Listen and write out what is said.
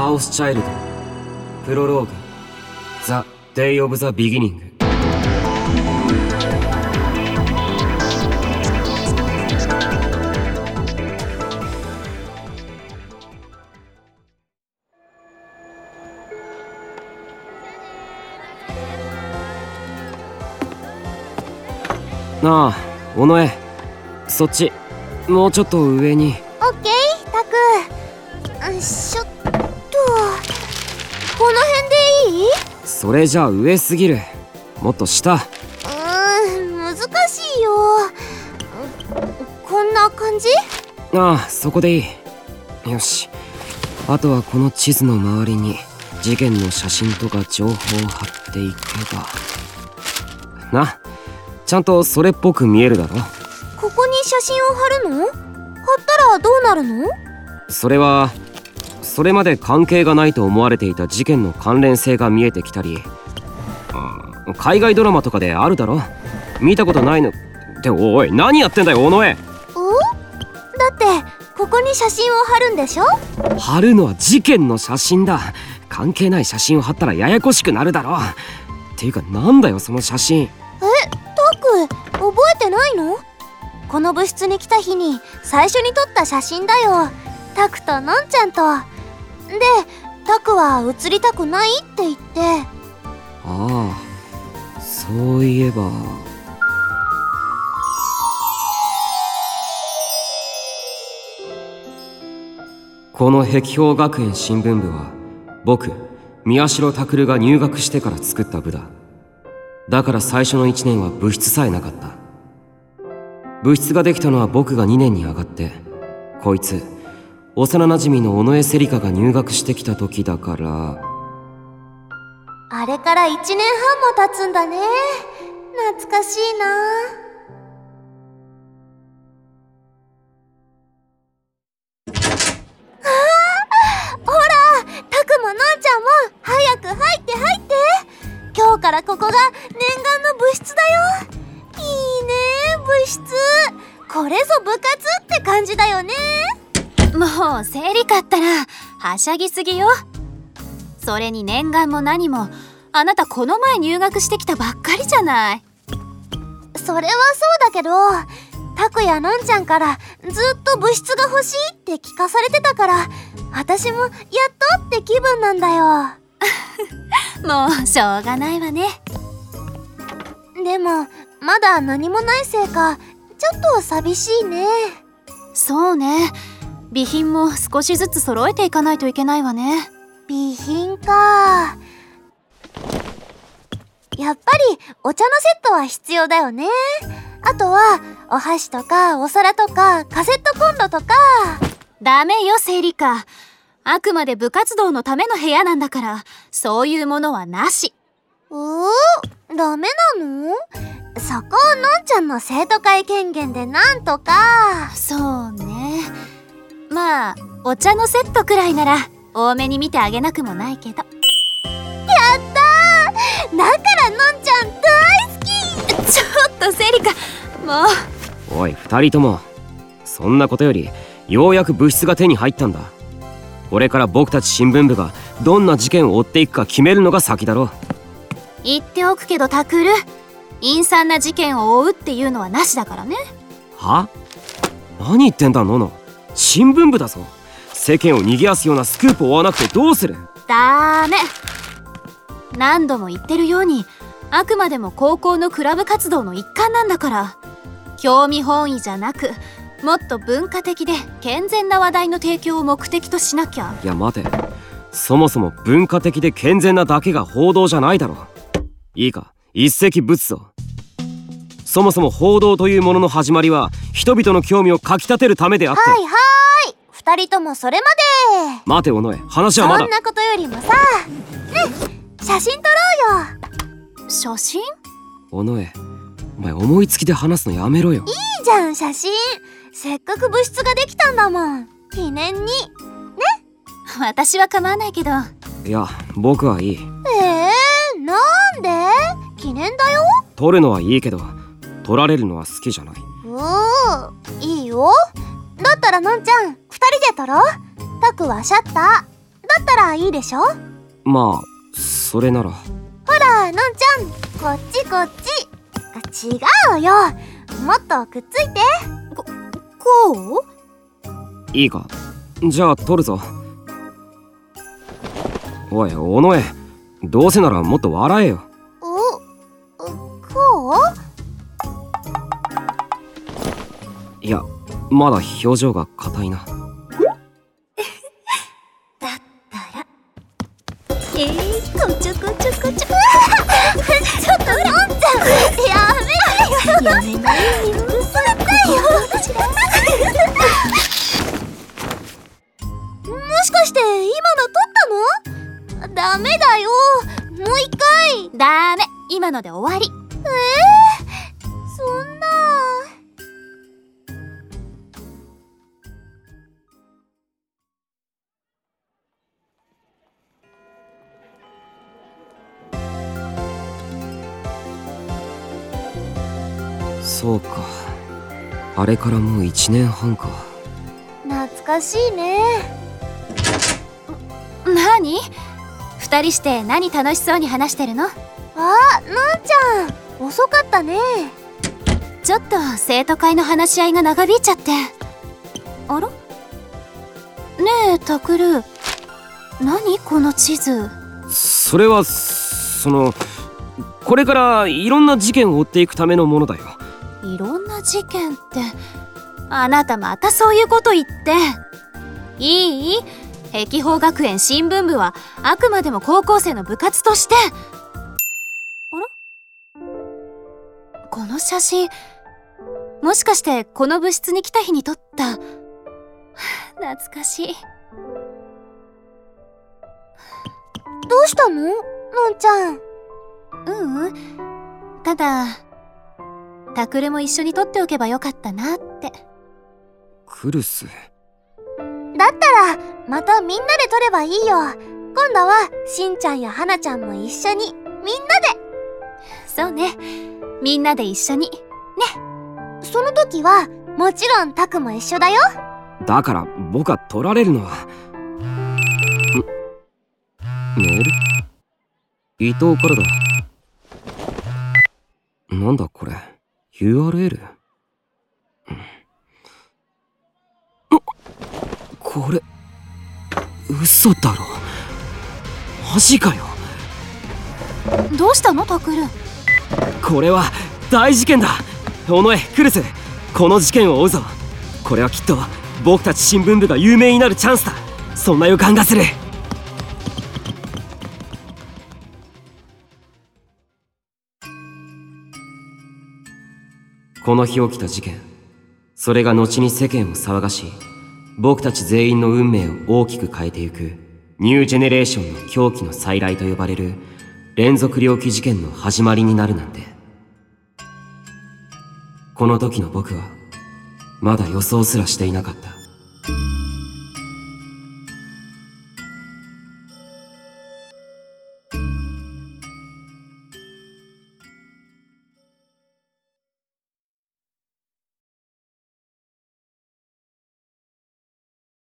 ハウスチャイルドプロローグザ・デイ・オブ・ザ・ビギニング。なあ、尾上、そっちもうちょっと上に。 オッケー、タク。よいしょっと。この辺でいい？ それじゃあ上すぎる。もっと下。 難しいよ。こんな感じ？ ああ、そこでいい。よし、あとはこの地図の周りに事件の写真とか情報を貼っていけばな。ちゃんとそれっぽく見えるだろ。 ここに写真を貼るの？貼ったらどうなるの？ それはそれまで関係がないと思われていた事件の関連性が見えてきたり、海外ドラマとかであるだろ。見たことないのって。おい、何やってんだよ尾上。 だってここに写真を貼るんでしょ。 貼るのは事件の写真だ。関係ない写真を貼ったらややこしくなるだろ。っていうかなんだよその写真。 タク、覚えてないの？この部室に来た日に最初に撮った写真だよ。タクとのんちゃんと。で、タクは写りたくないって言って。 ああ、そういえば。この碧氷学園新聞部は僕、宮代拓が入学してから作った部だ。だから最初の1年は部室さえなかった。部室ができたのは僕が2年に上がって、こいつ幼なじみの尾上セリカが入学してきた時だから。 あれから1年半も経つんだね。懐かしいな。ほら、タクものんちゃんも早く入って入って。今日からここが念願の部室だよ。いいね、部室。これぞ部活って感じだよね。 もうセリカったらはしゃぎすぎよ。それに念願も何も、あなたこの前入学してきたばっかりじゃない。 それはそうだけど、タクやのんちゃんからずっと部室が欲しいって聞かされてたから、私もやっとって気分なんだよ。 もうしょうがないわね。 でもまだ何もないせいかちょっと寂しいね。 そうね、備品も少しずつ揃えていかないといけないわね。 備品か。やっぱりお茶のセットは必要だよね。あとはお箸とかお皿とかカセットコンロとか。 ダメよセリカ。あくまで部活動のための部屋なんだから、そういうものはなし。 ダメなの？そこをのんちゃんの生徒会権限でなんとか。 そうね、まあお茶のセットくらいなら多めに見てあげなくもないけど。 やったー！だからのんちゃん大好き。 ちょっとセリカ、もう。おい、2人ともそんなことより、ようやく部室が手に入ったんだ。これから僕たち新聞部がどんな事件を追っていくか決めるのが先だろう。 言っておくけどタクル、陰惨な事件を追うっていうのはなしだからね。 は？何言ってんだノノ。新聞部だぞ。世間を賑やすようなスクープを追わなくてどうする？ ダメ。何度も言ってるように、あくまでも高校のクラブ活動の一環なんだから、興味本位じゃなく、もっと文化的で健全な話題の提供を目的としなきゃ。 いや待て、そもそも文化的で健全なだけが報道じゃないだろ。いいか、一石ぶつぞ。そもそも報道というものの始まりは人々の興味をかきたてるためであって。 はい2人ともそれまで。 待て尾上、話はまだ。 そんなことよりもさ、写真撮ろうよ。 写真？ 尾上、お前思いつきで話すのやめろよ。 いいじゃん写真。せっかく部室ができたんだもん、記念にね。 私は構わないけど。 いや僕はいい。 なんで？記念だよ。 撮るのはいいけど撮られるのは好きじゃない。 いいよ。だったらのんちゃん2人で撮ろう。タクはシャッター。どったらいいでしょ。 まあそれなら。 ほらのんちゃん、こっちこっち。違うよ、もっとくっついて。 こう？ いいか、じゃあ取るぞ。おい尾上、どうせならもっと笑えよ。 こう？ いや、まだ表情が硬いな。 だったらこちょこちょこちょ。ちょっとのんちゃん、やめてよ。やめないよ。嘘だよ。もしかして今の撮ったの？ダメだよ、もう一回。 ダメ、今ので終わり。 そんな。 そうか、あれからもう1年半か。 懐かしいね。 何？二人して何楽しそうに話してるの？ あ、のんちゃん、遅かったね。 ちょっと生徒会の話し合いが長引いちゃって。あら？ねえタクル、何この地図。 それはこれからいろんな事件を追っていくためのものだよ。 いろんな事件って、あなたまたそういうこと言って。いい？碧峰学園新聞部はあくまでも高校生の部活として。あら？この写真、もしかしてこの部室に来た日に撮った。懐かしい。 どうしたの？のんちゃん。 ただタクルも一緒に撮っておけばよかったなって。 クルス。 だったらまたみんなで撮ればいいよ。今度はしんちゃんやはなちゃんも一緒に、みんなで。 そうね、みんなで一緒にね。 その時はもちろんタクも一緒だよ。 だから僕は取られるのは。メール？伊藤からだ。なんだこれ、 URL？これ嘘だろ。マジかよ。 どうしたのタクル？ これは大事件だ。尾上、クルス、この事件を追うぞ。これはきっと僕たち新聞部が有名になるチャンスだ。そんな予感がする。この日起きた事件、それが後に世間を騒がし、僕たち全員の運命を大きく変えていくニュージェネレーションの狂気の再来と呼ばれる連続猟奇事件の始まりになるなんて。この時の僕はまだ予想すらしていなかった。